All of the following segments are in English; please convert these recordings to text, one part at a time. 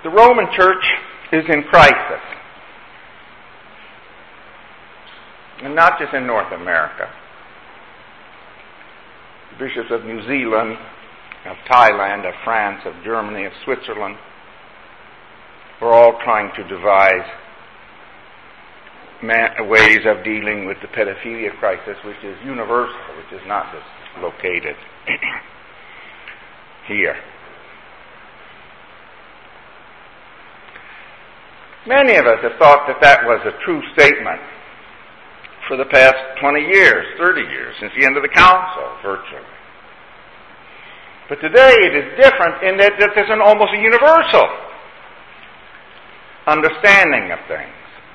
The Roman Church is in crisis. And not just in North America. The bishops of New Zealand, of Thailand, of France, of Germany, of Switzerland are all trying to devise ways of dealing with the pedophilia crisis, which is universal, which is not just located here. Many of us have thought that that was a true statement for the past 20 years, 30 years, since the end of the council, virtually. But today it is different in that there's an almost a universal understanding of things.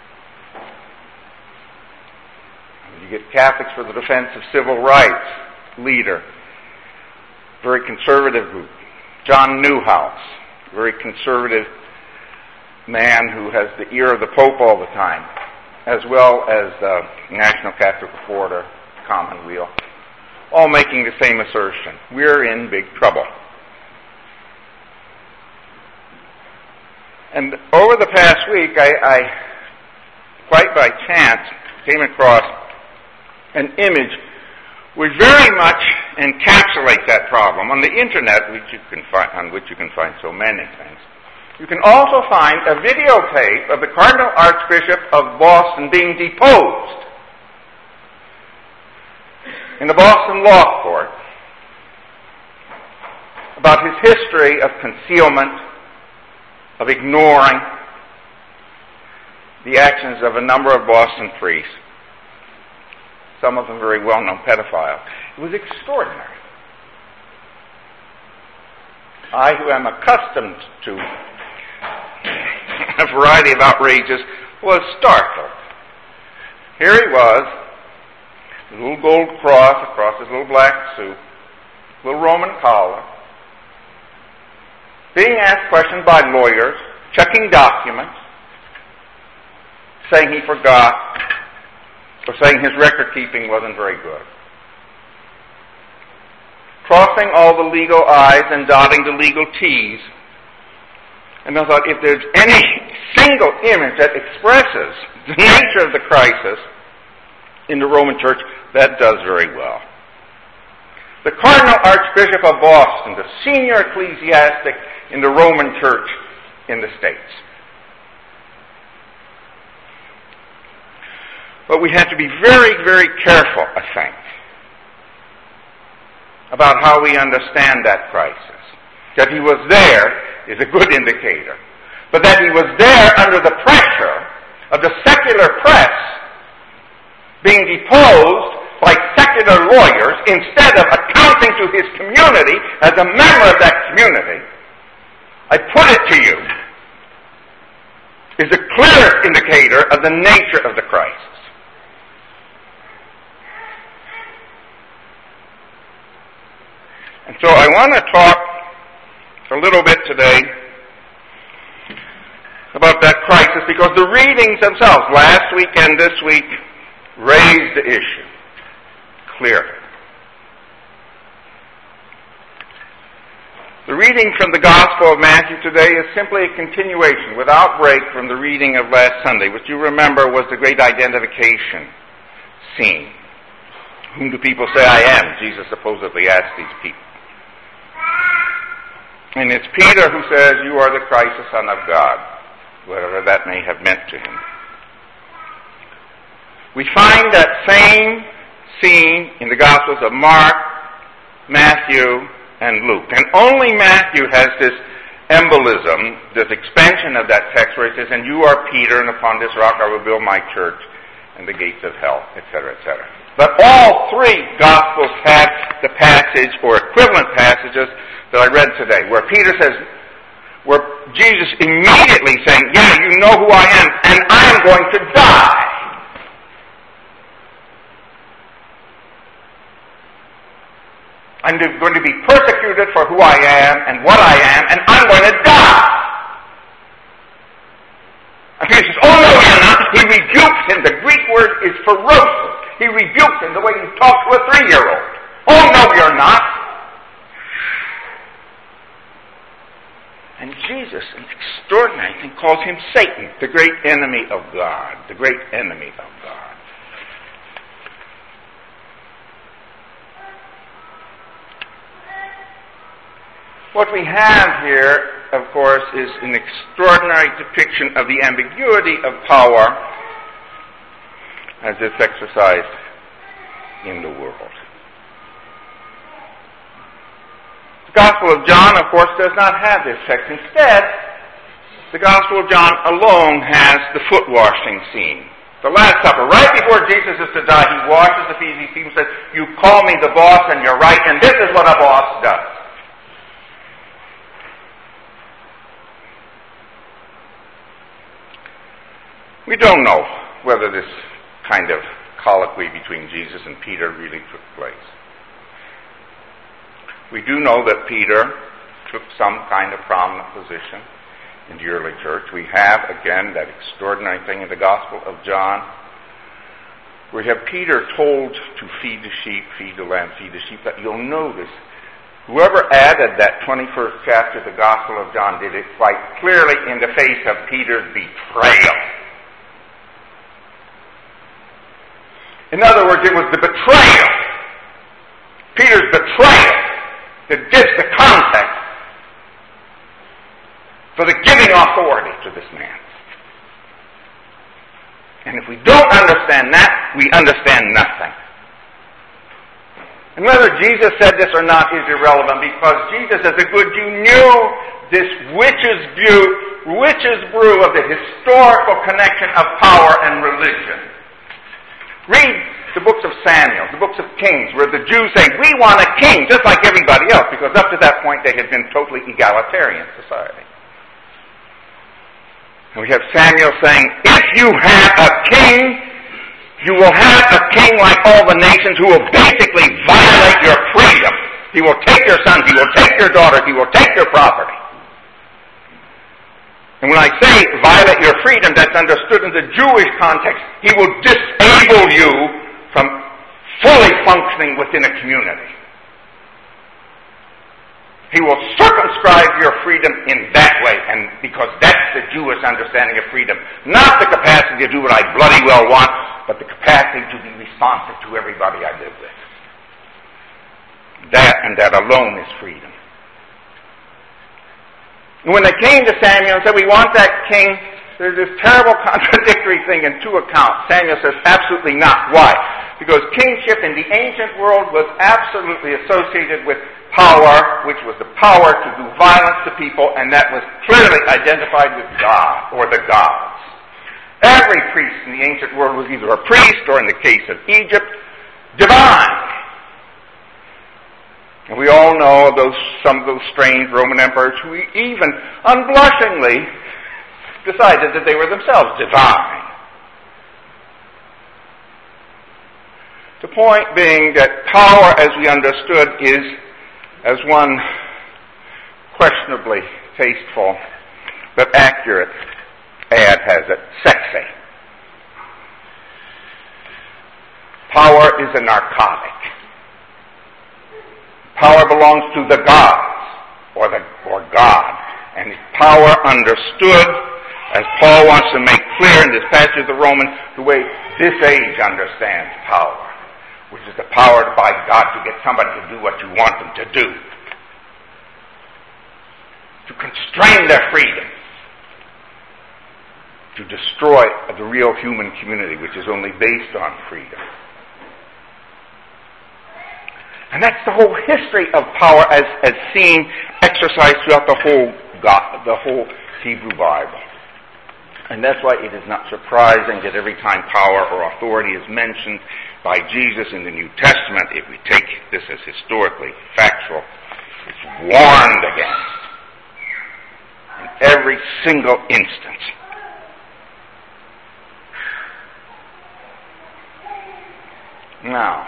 You get Catholics for the Defense of Civil Rights leader, very conservative group. John Newhouse, very conservative man who has the ear of the Pope all the time, as well as the National Catholic Reporter, Commonweal, all making the same assertion. We're in big trouble. And over the past week, I quite by chance, came across an image which very much encapsulates that problem on the internet, on which you can find so many things. You can also find a videotape of the Cardinal Archbishop of Boston being deposed in the Boston Law Court about his history of concealment, of ignoring the actions of a number of Boston priests, some of them very well-known pedophiles. It was extraordinary. I, who am accustomed to a variety of outrages, was startled. Here he was, a little gold cross across his little black suit, little Roman collar, being asked questions by lawyers, checking documents, saying he forgot, or saying his record-keeping wasn't very good. Crossing all the legal I's and dotting the legal T's. And I thought, if there's any single image that expresses the nature of the crisis in the Roman Church, that does very well. The Cardinal Archbishop of Boston, the senior ecclesiastic in the Roman Church in the States. But we have to be very, very careful, I think, about how we understand that crisis. That he was there is a good indicator. But that he was there under the pressure of the secular press being deposed by secular lawyers instead of accounting to his community as a member of that community, I put it to you, is the clearest indicator of the nature of the crisis. And so I want to talk a little bit today about that crisis because the readings themselves, last week and this week, raised the issue clearly. The reading from the Gospel of Matthew today is simply a continuation, without break, from the reading of last Sunday, which you remember was the great identification scene. Whom do people say I am? Jesus supposedly asked these people. And it's Peter who says, you are the Christ, the Son of God, whatever that may have meant to him. We find that same scene in the Gospels of Mark, Matthew, and Luke. And only Matthew has this embolism, this expansion of that text where it says, and you are Peter, and upon this rock I will build my church, and the gates of hell, etc., etc. But all three Gospels have the passage or equivalent passages that I read today, where Peter says, where Jesus immediately saying, yeah, you know who I am, and I am going to die. I'm going to be persecuted for who I am and what I am, and I'm going to die. And Peter says, oh no, you're not. He rebukes him. The Greek word is ferocious. He rebukes him the way you talk to a 3-year-old. Oh no, you're not. And Jesus an extraordinary thing, calls him Satan, the great enemy of God, the great enemy of God. What we have here, of course, is an extraordinary depiction of the ambiguity of power as it's exercised in the world. The Gospel of John, of course, does not have this text. Instead, the Gospel of John alone has the foot washing scene. The Last Supper, right before Jesus is to die, he washes the feet. He says, "You call me the boss, and you're right, and this is what a boss does." We don't know whether this kind of colloquy between Jesus and Peter really took place. We do know that Peter took some kind of prominent position in the early church. We have, again, that extraordinary thing in the Gospel of John. We have Peter told to feed the sheep, feed the lamb, feed the sheep. But you'll notice, whoever added that 21st chapter of the Gospel of John did it quite clearly in the face of Peter's betrayal. In other words, it was the betrayal, Peter's betrayal, that gives the context for the giving authority to this man. And if we don't understand that, we understand nothing. And whether Jesus said this or not is irrelevant, because Jesus, as a good Jew, knew this witch's brew of the historical connection of power and religion. Read the books of Samuel, the books of Kings, where the Jews say, "We want a king," just like everybody else, because up to that point they had been totally egalitarian society. And we have Samuel saying, "If you have a king, you will have a king like all the nations who will basically violate your freedom. He will take your sons, he will take your daughters, he will take your property." And when I say violate your freedom, that's understood in the Jewish context. He will disable you from fully functioning within a community. He will circumscribe your freedom in that way, and because that's the Jewish understanding of freedom. Not the capacity to do what I bloody well want, but the capacity to be responsive to everybody I live with. That and that alone is freedom. When they came to Samuel and said, "We want that king," there's this terrible contradictory thing in two accounts. Samuel says, "Absolutely not." Why? Because kingship in the ancient world was absolutely associated with power, which was the power to do violence to people, and that was clearly identified with God or the gods. Every priest in the ancient world was either a priest, or in the case of Egypt, divine. And we all know some of those strange Roman emperors who even unblushingly decided that they were themselves divine. The point being that power, as we understood, is, as one questionably tasteful but accurate ad has it, sexy. Power is a narcotic. Power belongs to the gods, or God. And power understood, as Paul wants to make clear in this passage of the Romans, the way this age understands power, which is the power by God to get somebody to do what you want them to do. To constrain their freedom. To destroy the real human community, which is only based on freedom. And that's the whole history of power as seen, exercised throughout the whole Hebrew Bible. And that's why it is not surprising that every time power or authority is mentioned by Jesus in the New Testament, if we take this as historically factual, it's warned against in every single instance. Now,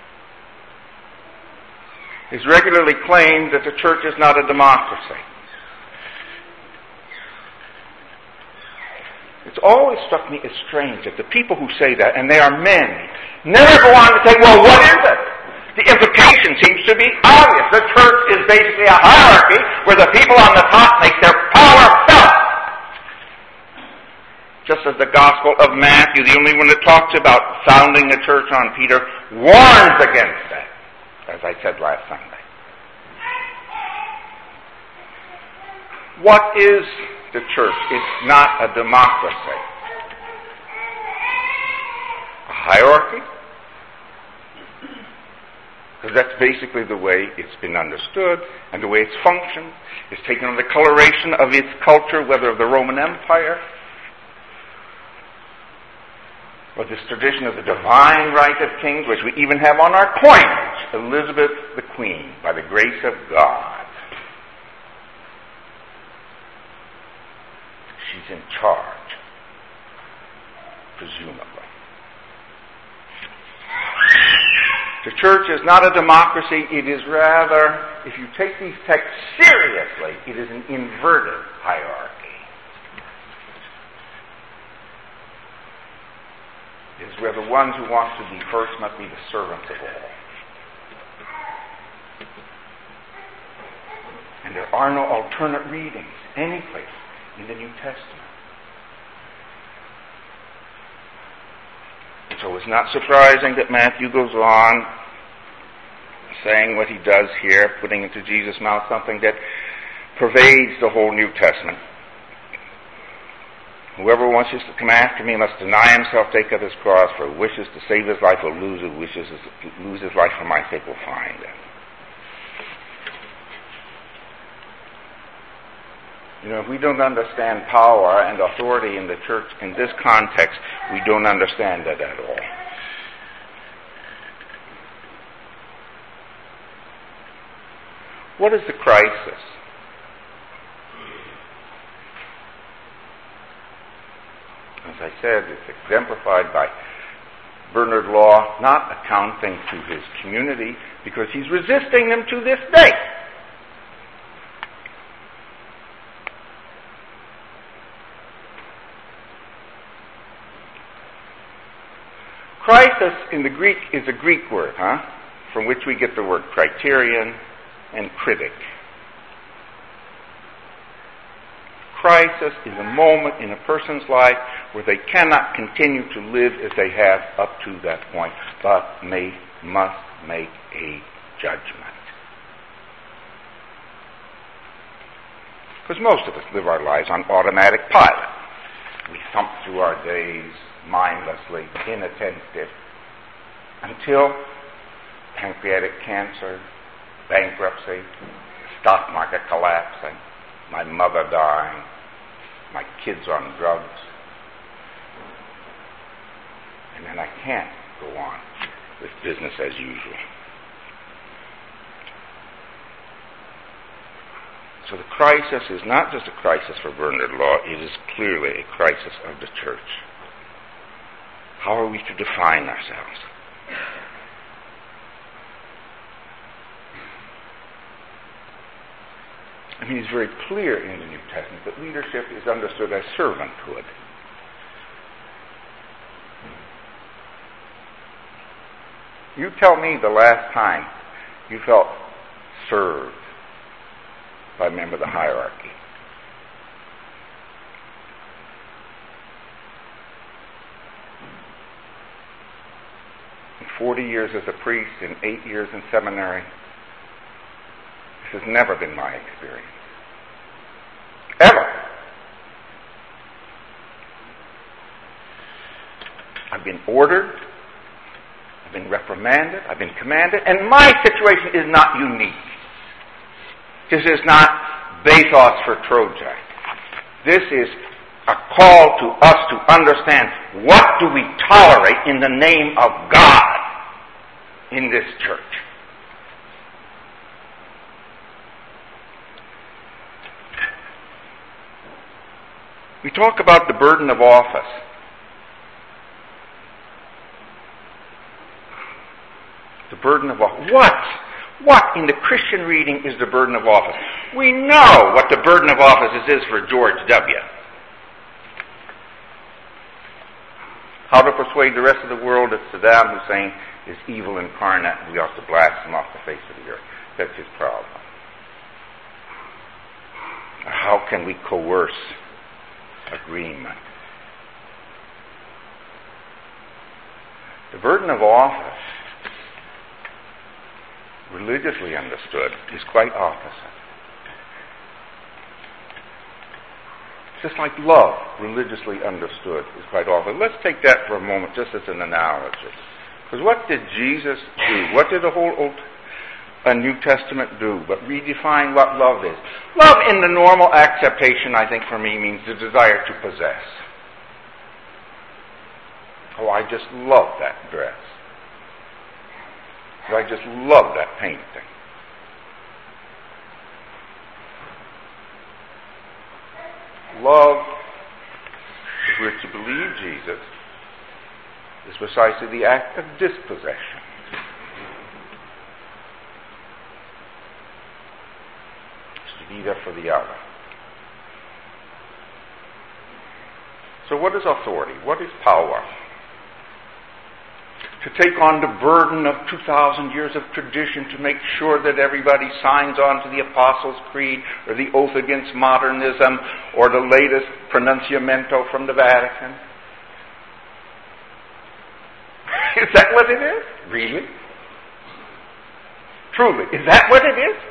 it's regularly claimed that the church is not a democracy. It's always struck me as strange that the people who say that, and they are men, never go on to say, well, what is it? The implication seems to be obvious. The church is basically a hierarchy where the people on the top make their power felt. of the Gospel of Matthew, the only one that talks about founding a church on Peter, warns against that, as I said last Sunday. What is the church? It's not a democracy. A hierarchy? Because that's basically the way it's been understood and the way it's functioned. It's taken on the coloration of its culture, whether of the Roman Empire or this tradition of the divine right of kings, which we even have on our coinage, Elizabeth the Queen, by the grace of God. She's in charge, presumably. The church is not a democracy. It is rather, if you take these texts seriously, it is an inverted hierarchy. It is where the ones who want to be first must be the servants of all. And there are no alternate readings anyplace in the New Testament. So it's not surprising that Matthew goes on saying what he does here, putting into Jesus' mouth something that pervades the whole New Testament. Whoever wishes to come after me must deny himself, take up his cross, for who wishes to save his life will lose it, who wishes to lose his life for my sake will find it. You know, if we don't understand power and authority in the church in this context, we don't understand it at all. What is the crisis? As I said, it's exemplified by Bernard Law not accounting to his community because he's resisting them to this day. Crisis in the Greek is a Greek word, from which we get the word criterion and critic. Crisis is a moment in a person's life where they cannot continue to live as they have up to that point, but must make a judgment. Because most of us live our lives on automatic pilot. We thump through our days mindlessly, inattentive, until pancreatic cancer, bankruptcy, stock market collapsing, my mother dying, my kids on drugs, and then I can't go on with business as usual. So the crisis is not just a crisis for Bernard Law, it is clearly a crisis of the church. How are we to define ourselves? I mean, it's very clear in the New Testament that leadership is understood as servanthood. You tell me the last time you felt served by a member of the hierarchy. In 40 years as a priest and 8 years in seminary, this has never been my experience. Ever. I've been ordered, I've been reprimanded, I've been commanded, and my situation is not unique. This is not bathos for Troja. This is a call to us to understand what do we tolerate in the name of God in this church. We talk about the burden of office. The burden of office. What in the Christian reading is the burden of office? We know what the burden of office is for George W. How to persuade the rest of the world that Saddam Hussein is evil incarnate and we ought to blast him off the face of the earth. That's his problem. How can we coerce agreement? burden of office, religiously understood, is quite opposite. Just like love, religiously understood, is quite opposite. Let's take that for a moment, just as an analogy. Because what did Jesus do? What did the whole New Testament do? But redefine what love is. Love, in the normal acceptation, I think, for me, means the desire to possess. Oh, I just love that dress. I just love that painting. Love, if we're to believe Jesus, is precisely the act of dispossession. It's to be there for the other. So what is authority? What is power? To take on the burden of 2,000 years of tradition to make sure that everybody signs on to the Apostles' Creed or the Oath Against Modernism or the latest pronunciamento from the Vatican. Is that what it is? Really? Truly, is that what it is?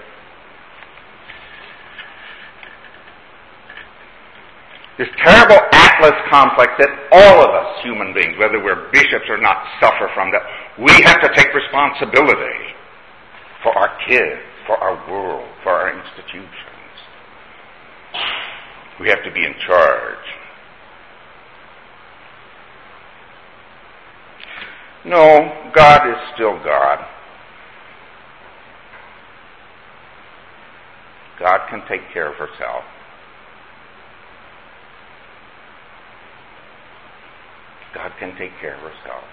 This terrible Atlas complex that all of us human beings, whether we're bishops or not, suffer from, that we have to take responsibility for our kids, for our world, for our institutions. We have to be in charge. No, God is still God. God can take care of herself. God can take care of herself.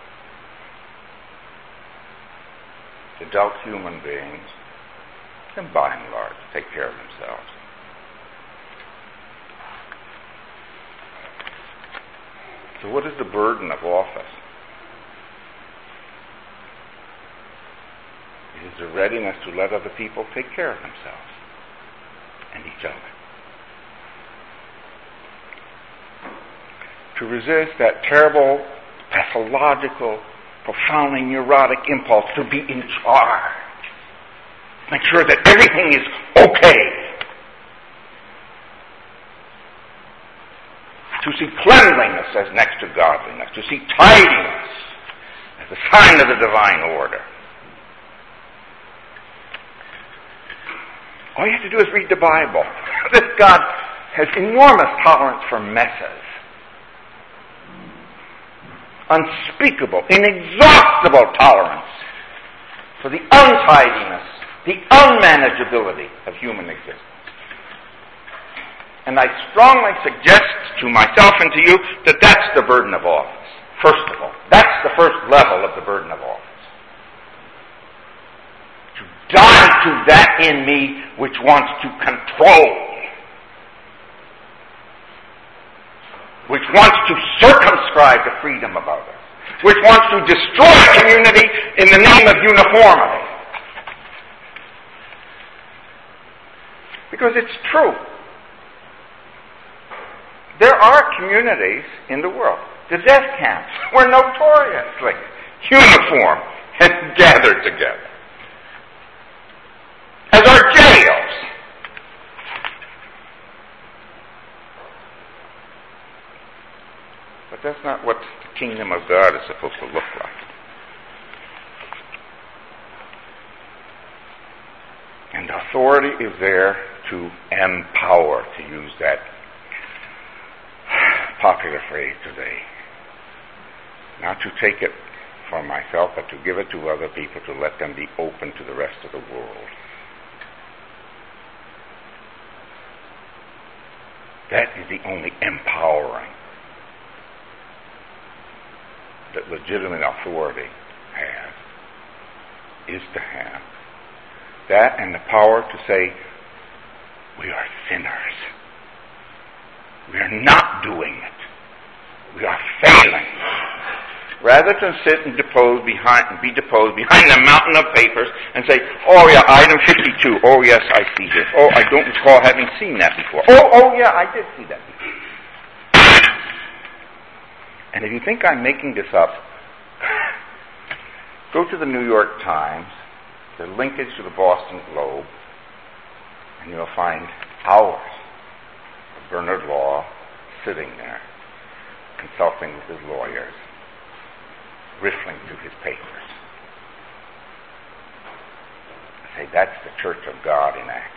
Adult human beings can, by and large, take care of themselves. So what is the burden of office? It is the readiness to let other people take care of themselves and each other. To resist that terrible, pathological, profoundly neurotic impulse to be in charge. Make sure that everything is okay. To see cleanliness as next to godliness. To see tidiness as a sign of the divine order. All you have to do is read the Bible. This God has enormous tolerance for messes. Unspeakable, inexhaustible tolerance for the untidiness, the unmanageability of human existence. And I strongly suggest to myself and to you that that's the burden of office, first of all. That's the first level of the burden of office. To die to that in me which wants to control, which wants to circumscribe the freedom of others, which wants to destroy community in the name of uniformity. Because it's true. There are communities in the world. The death camps were notoriously uniform and gathered together. As are jails. But that's not what the kingdom of God is supposed to look like. And authority is there to empower, to use that popular phrase today. Not to take it for myself, but to give it to other people, to let them be open to the rest of the world. That is the only empowering that legitimate authority has, is to have. That and the power to say, we are sinners. We are not doing it. We are failing. Rather than sit and be deposed behind a mountain of papers and say, oh yeah, item 52. Oh yes, I see this. Oh, I don't recall having seen that before. Oh yeah, I did see that before. And if you think I'm making this up, Go to the New York Times, the linkage to the Boston Globe, and you'll find hours of Bernard Law sitting there, consulting with his lawyers, riffling through his papers. I say, that's the Church of God in action.